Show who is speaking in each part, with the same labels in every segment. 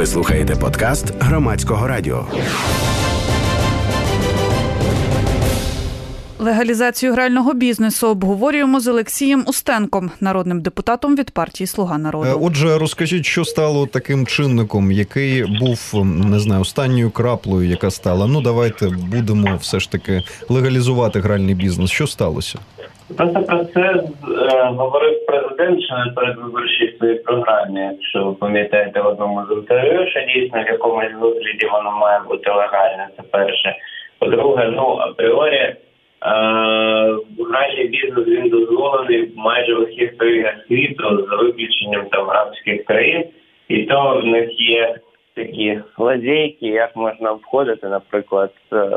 Speaker 1: Ви слухаєте подкаст Громадського радіо.
Speaker 2: Легалізацію грального бізнесу обговорюємо з Олексієм Устенком, народним депутатом від партії «Слуга народу».
Speaker 3: Отже, розкажіть, що стало таким чинником, який був, не знаю, останньою краплею, яка стала? Давайте будемо все ж таки легалізувати гральний бізнес. Що сталося?
Speaker 4: Просто про це говорив президент ще на передвиборчій своїй програмі, якщо ви пам'ятаєте в одному з інтерв'ю, що дійсно в якомусь вигляді воно має бути легальне, це перше. По-друге, апріорі гральний бізнес, він дозволений майже в усіх країнах світу, за виключенням арабських країн, і то в них є такі лазейки, як можна обходити, наприклад,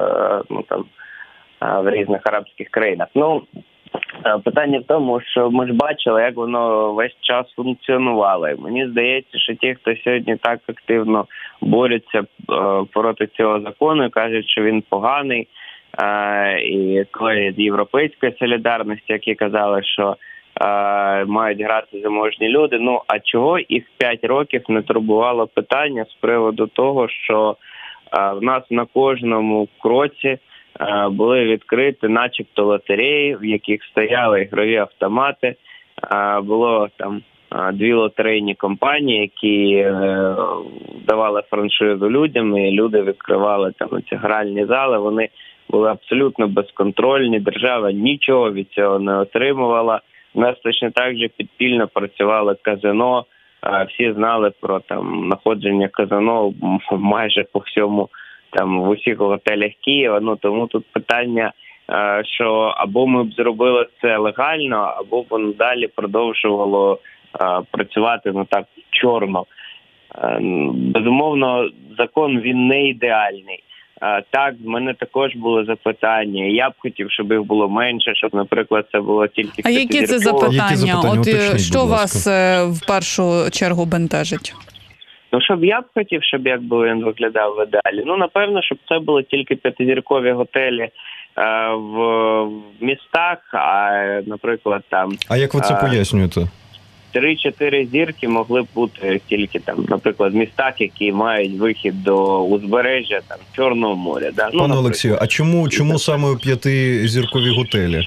Speaker 4: в різних арабських країнах. Питання в тому, що ми ж бачили, як воно весь час функціонувало. І мені здається, що ті, хто сьогодні так активно борються проти цього закону, кажуть, що він поганий, і коли Європейської солідарності, які казали, що мають грати заможні люди, а чого їх 5 років не турбувало питання з приводу того, що в нас на кожному кроці були відкриті начебто лотереї, в яких стояли ігрові автомати. Було там 2 лотерейні компанії, які давали франшизу людям, і люди відкривали там ці гральні зали. Вони були абсолютно безконтрольні, держава нічого від цього не отримувала. У нас точно так же підпільно працювали казино, всі знали про знаходження казино майже по всьому, в усіх готелях Києва. Тому тут питання, що або ми б зробили це легально, або б воно далі продовжувало працювати так чорно. Безумовно, закон він не ідеальний. Так, в мене також були запитання. Я б хотів, щоб їх було менше, щоб, наприклад, це було тільки...
Speaker 2: А які це запитання? Що вас в першу чергу бентежить?
Speaker 4: Щоб я б хотів, щоб якби він виглядав в ідеалі. Напевно, щоб це були тільки 5-зіркові готелі в містах, наприклад, там... А
Speaker 3: як ви це пояснюєте?
Speaker 4: 3-4 зірки могли б бути тільки наприклад, в містах, які мають вихід до узбережжя, Чорного моря. Да?
Speaker 3: Пане Олексію, а чому саме 5-зіркові готелі?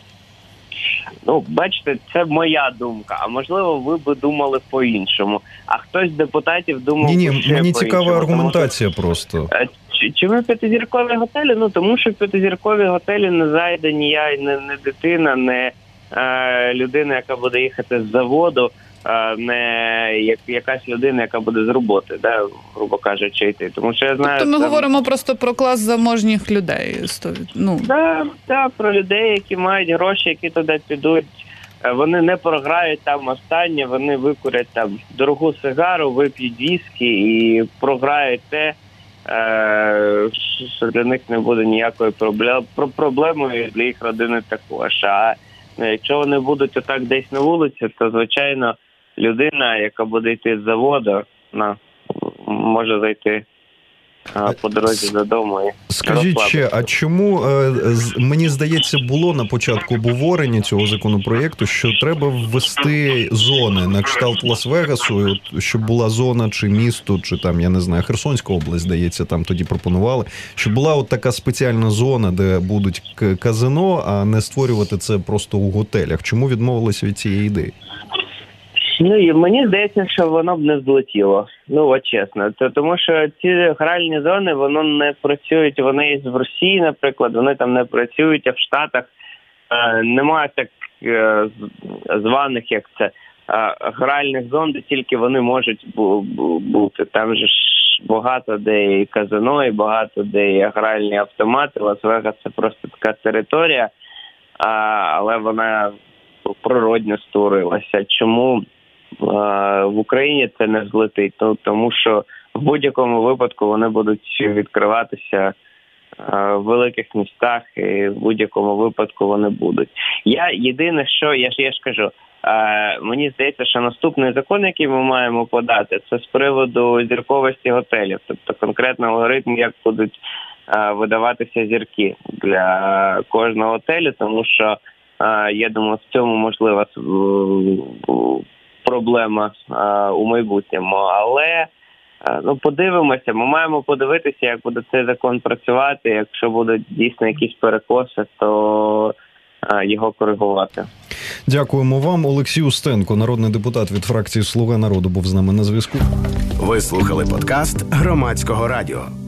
Speaker 4: Бачите, це моя думка, а можливо ви би думали по-іншому. А хтось з депутатів думав
Speaker 3: Ні,
Speaker 4: ще
Speaker 3: мені
Speaker 4: по-іншому.
Speaker 3: цікава аргументація просто.
Speaker 4: Чому 5-зіркові готелі? Тому що в 5-зіркові готелі не зайде не дитина, не людина, яка буде їхати з заводу, не якась людина, яка буде з роботи, грубо кажучи, йти. Тому що я знаю...
Speaker 2: Тобто ми говоримо просто про клас заможніх людей.
Speaker 4: Так, про людей, які мають гроші, які туди підуть. Вони не програють там останнє, вони викурять дорогу сигару, вип'ють віскі і програють те, що для них не буде ніякої проблеми, для їх родини також. А якщо вони будуть отак десь на вулиці, то, звичайно, людина, яка буде йти з заводу, може зайти по дорозі додому.
Speaker 3: Скажіть ще, а чому, мені здається, було на початку обговорення цього законопроєкту, що треба ввести зони на кшталт Лас-Вегасу, щоб була зона чи місто, чи я не знаю, Херсонська область, здається, там тоді пропонували, щоб була така спеціальна зона, де будуть казино, а не створювати це просто у готелях. Чому відмовилися від цієї ідеї?
Speaker 4: Мені здається, що воно б не злетіло. Чесно. Тому що ці гральні зони, воно не працюють, вони є в Росії, наприклад, вони там не працюють, а в Штатах немає так званих, як це, гральних зон, де тільки вони можуть бути. Там же ж багато де і казино, і багато де і гральні автомати. Лас-Вегас – це просто така територія, але вона природньо створилася. Чому в Україні це не злетить? Тому що в будь-якому випадку вони будуть відкриватися в великих містах, і в будь-якому випадку вони будуть. Єдине, що я ж кажу, мені здається, що наступний закон, який ми маємо подати, це з приводу зірковості готелів. Тобто конкретно алгоритм, як будуть видаватися зірки для кожного готелю, тому що я думаю, в цьому можлива проблема у майбутньому. Але Подивимося. Ми маємо подивитися, як буде цей закон працювати. Якщо будуть дійсно якісь перекоси, то його коригувати.
Speaker 3: Дякуємо вам. Олексій Устенко, народний депутат від фракції «Слуга народу», був з нами на зв'язку.
Speaker 1: Ви слухали подкаст Громадського радіо.